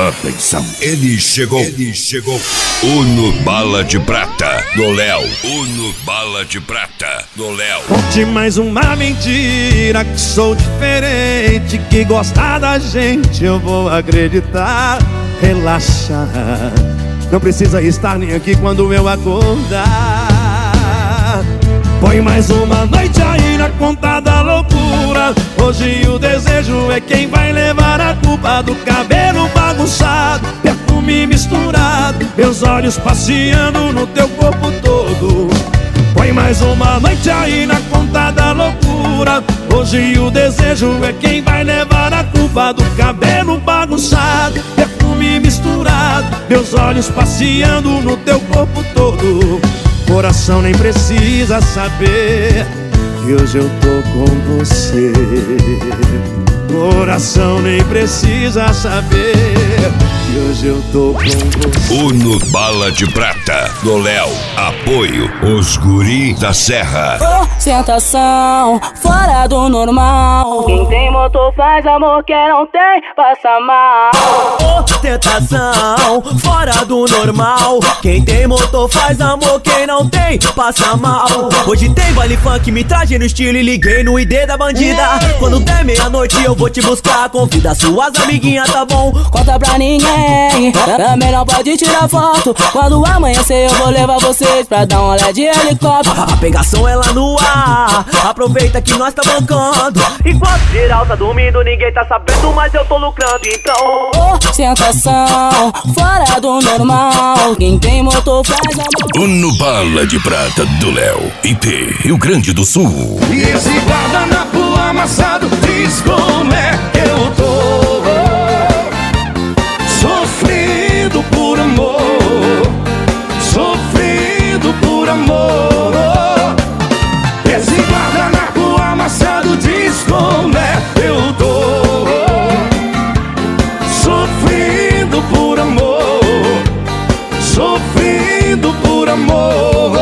Atenção, ele chegou. Uno Bala de Prata, do Léo. Uno Bala de Prata, do Léo. Conte mais uma mentira, que sou diferente, que gostar da gente eu vou acreditar. Relaxa, não precisa estar nem aqui quando eu acordar. Põe mais uma noite aí na conta da loucura. Hoje o desejo é quem vai levar a culpa do cabelo bagunçado, perfume misturado, meus olhos passeando no teu corpo todo. Põe mais uma noite aí na conta da loucura. Hoje o desejo é quem vai levar a culpa do cabelo bagunçado, perfume misturado, meus olhos passeando no teu corpo todo. Coração nem precisa saber que hoje eu tô com você. Coração nem precisa saber que hoje eu tô com você. Uno Bala de Prata, do Léo. Apoio os guri da serra. Ostentação fora do normal. Quem tem motor faz amor, quem não tem passa mal. Ostentação fora do normal. Quem tem motor faz amor, quem não tem passa mal. Hoje tem baile funk, me traje no estilo e liguei no ID da bandida. Quando der meia-noite eu vou te buscar, convida suas amiguinhas, tá bom? Conta pra ninguém, também não pode tirar foto. Quando amanhecer eu vou levar vocês pra dar um olé de helicóptero. A pegação é lá no ar, aproveita que nós tá bancando. Enquanto geral tá dormindo, ninguém tá sabendo, mas eu tô lucrando, então. Ostentação fora do normal. Quem tem motor faz amor. Uno Bala de Prata, do Léo. IP, Rio Grande do Sul. E esse guardanapo amassado diz como é que eu tô. Sofrendo por amor, sofrendo por amor. Esse guardanapo amassado diz como é que eu tô. Sofrendo por amor, sofrendo por amor.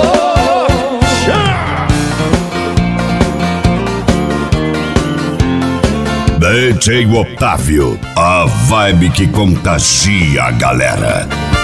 DJ Otávio, a vibe que contagia a galera.